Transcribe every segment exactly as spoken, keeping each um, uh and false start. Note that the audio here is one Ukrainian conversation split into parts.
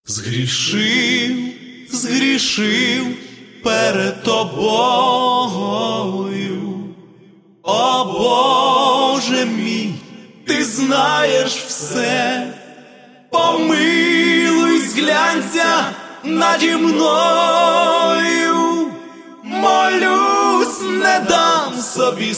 Згрішив, згрішив перед тобою, о Боже мій, ти знаєш все, помилуй, зглянься наді мною, молюсь, не дам собі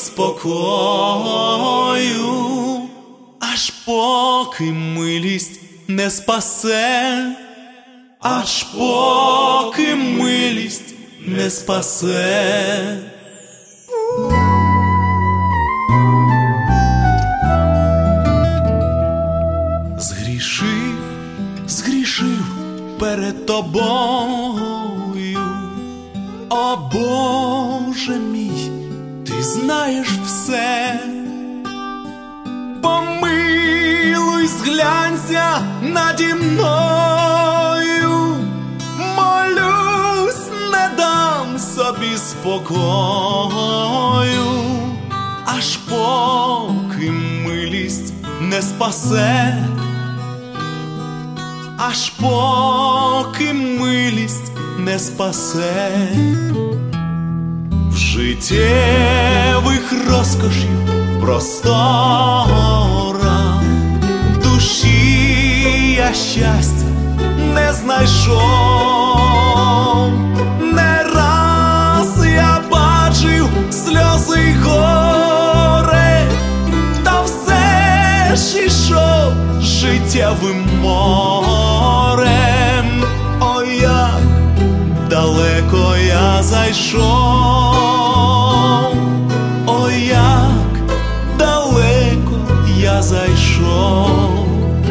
спокою, аж поки милість не спасе, аж поки милість не спасе. Згрішив, згрішив перед тобою, о Боже мій, ти знаєш все, помилуй, зглянься наді мною, молюсь, не дам собі спокою, аж поки милість не спасе, аж поки милість не спасе. В життєвих розкошів просторах душі я щастя не знайшов. Не раз я бачив сльози й горе, та все ж ішов життєвим морем. О, як далеко я зайшов, о, як далеко я зайшов.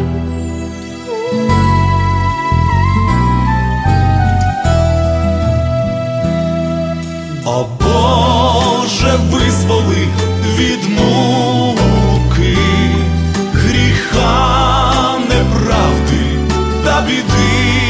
О Боже, визволи від муки, гріха, неправди та біди.